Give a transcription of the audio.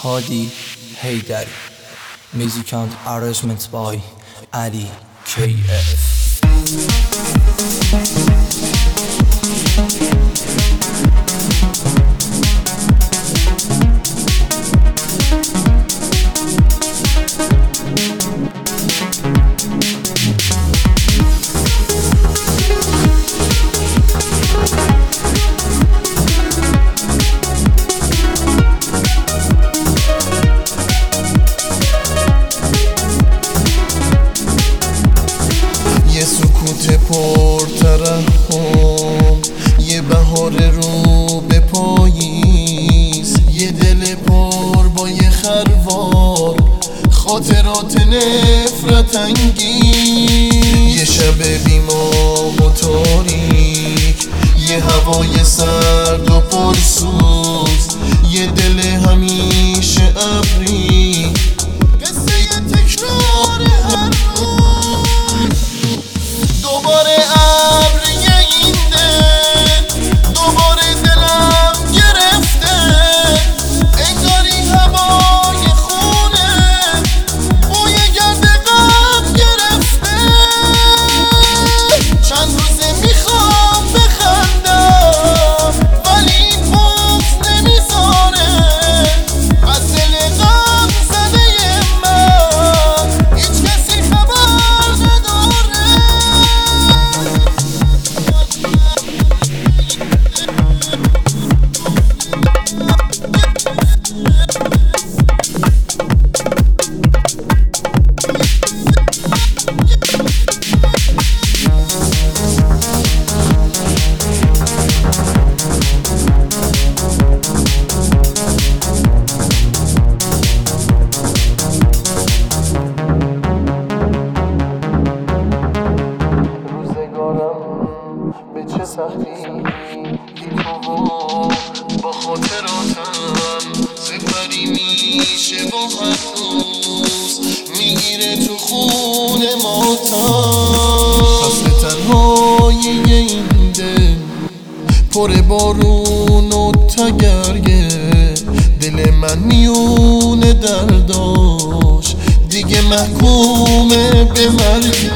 Hadi Heydari. Music and arrangements by Ali KF. سکوت پر ترحم، یه بهار رو به پاییز، یه دل پر با یه خروار، خاطرات نفرت انگیز، یه شب بی‌ماه و تاریک، یه هوای سرد و پرسوز، یه دل همیشه ابری، قصه تکرار هر روز. دوباره ابری این دل، دوباره دلم گرفته، انگاری هوای خونه بوی گرد غم گرفته. چند روزه میخوام بخندم ولی این بغض نمیذاره، از دل غم زده من هیچ کسی خبر نداره. به چه سختی بی تو با خاطراتم سپری میشه با هر روز، میگیره تو خون ماتم. فصل تنهای این دل پر بارون و تگرگه، دل من میونه درداش دیگه محکومه به مرگ.